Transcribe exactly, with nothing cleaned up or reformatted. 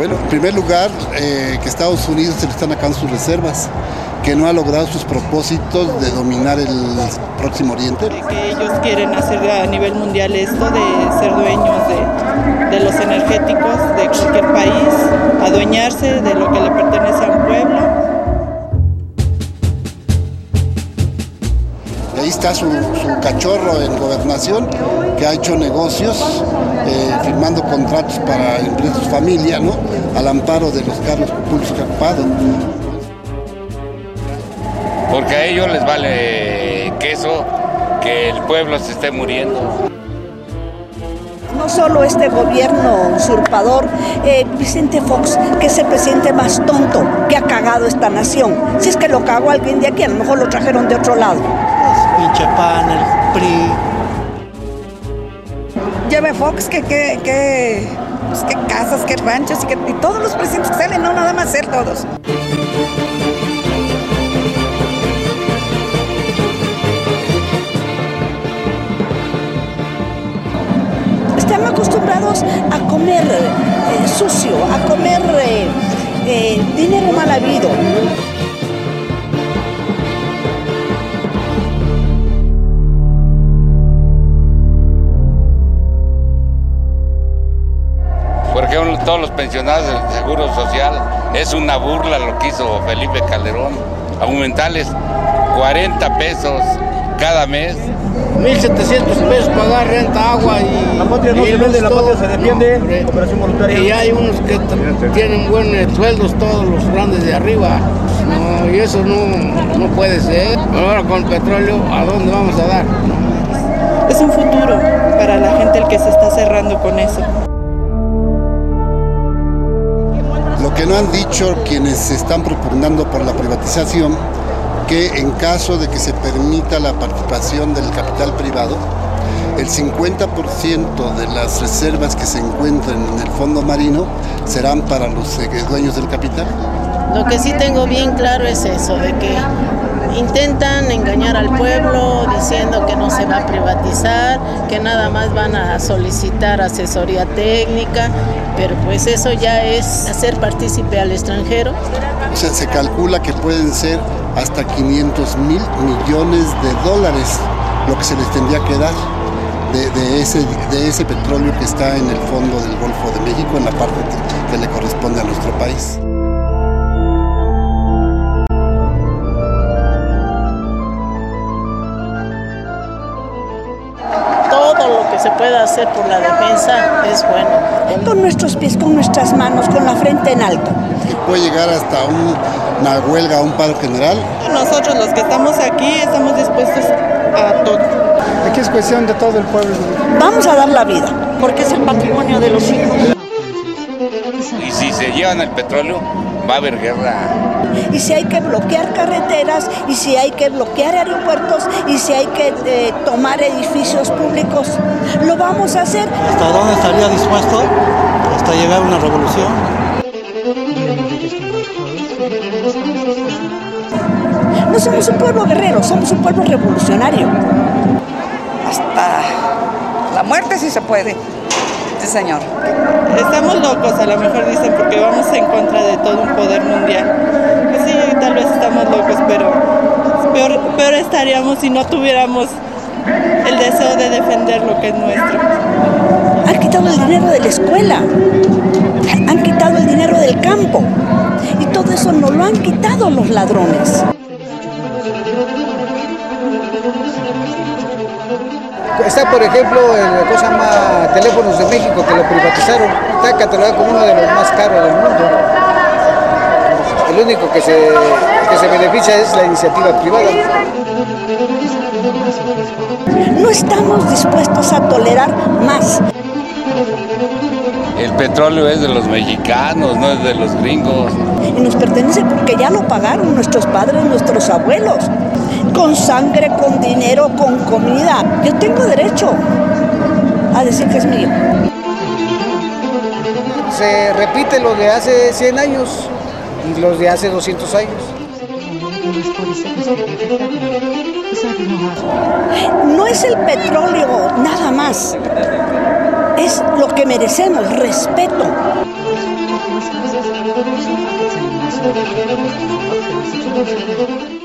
Bueno, en primer lugar, eh, que Estados Unidos se le están acabando sus reservas, que no ha logrado sus propósitos de dominar el Próximo Oriente. Que ellos quieren hacer a nivel mundial esto de ser dueños de, de los energéticos de cualquier país, adueñarse de lo que le pertenece a un pueblo. Y ahí está su, su cachorro en gobernación, que ha hecho negocios, eh, firmando contratos para empresas familia, ¿no?, al amparo de los cargos públicos que ha ocupado. Porque a ellos les vale queso que el pueblo se esté muriendo. No solo este gobierno usurpador, eh, Vicente Fox, que es el presidente más tonto que ha cagado esta nación. Si es que lo cagó alguien de aquí, a lo mejor lo trajeron de otro lado. Pinche pan, el P R I. Lleve Fox, que, que, que, pues, que casas, que ranchos, y, que, y todos los presidentes que salen, no nada más él, todos. Están acostumbrados a comer eh, sucio, a comer eh, eh, dinero mal habido. Porque todos los pensionados del Seguro Social es una burla lo que hizo Felipe Calderón. Aumentarles cuarenta pesos cada mes. mil setecientos pesos pagar renta, agua y... La patria no se vende, la patria se defiende. No, Operación voluntaria. Y hay unos que tienen buenos sueldos, todos los grandes de arriba. No, y eso no, no puede ser. Ahora con el petróleo, ¿a dónde vamos a dar? Es un futuro para la gente el que se está cerrando con eso. Lo que no han dicho quienes se están propugnando por la privatización, que en caso de que se permita la participación del capital privado, el cincuenta por ciento de las reservas que se encuentran en el fondo marino serán para los dueños del capital. Lo que sí tengo bien claro es eso, de que intentan engañar al pueblo diciendo que no se va a privatizar, que nada más van a solicitar asesoría técnica, pero pues eso ya es hacer partícipe al extranjero. O sea, se calcula que pueden ser hasta quinientos mil millones de dólares lo que se les tendría que dar de, de, ese, de ese petróleo que está en el fondo del Golfo de México, en la parte que le corresponde a nuestro país. Todo lo que se pueda hacer por la defensa es bueno. Con nuestros pies, con nuestras manos, con la frente en alto. Puede llegar hasta un, una huelga, un paro general. Nosotros los que estamos aquí estamos dispuestos a todo. Aquí es cuestión de todo el pueblo. Vamos a dar la vida, porque es el patrimonio de los hijos. Y si se llevan el petróleo, va a haber guerra. Y si hay que bloquear carreteras, y si hay que bloquear aeropuertos, y si hay que eh, tomar edificios públicos, lo vamos a hacer. ¿Hasta dónde estaría dispuesto? Hasta llegar a una revolución. No somos un pueblo guerrero, somos un pueblo revolucionario. Hasta la muerte sí se puede. Sí, señor. Estamos locos, a lo mejor dicen, porque vamos en contra de todo un poder mundial. Pues sí, tal vez estamos locos, pero peor, peor estaríamos si no tuviéramos el deseo de defender lo que es nuestro. Han quitado el dinero de la escuela, han quitado el dinero del campo, y todo eso nos lo han quitado los ladrones. Está, por ejemplo, el cosa llama Teléfonos de México, que lo privatizaron. Está catalogado como uno de los más caros del mundo. El único que se, que se beneficia es la iniciativa privada. No estamos dispuestos a tolerar más. El petróleo es de los mexicanos, no es de los gringos. Y nos pertenece porque ya lo pagaron nuestros padres, nuestros abuelos. Con sangre, con dinero, con comida. Yo tengo derecho a decir que es mío. Se repite lo de hace cien años y los de hace doscientos años. No es el petróleo nada más. Es lo que merecemos, respeto. Muchas gracias.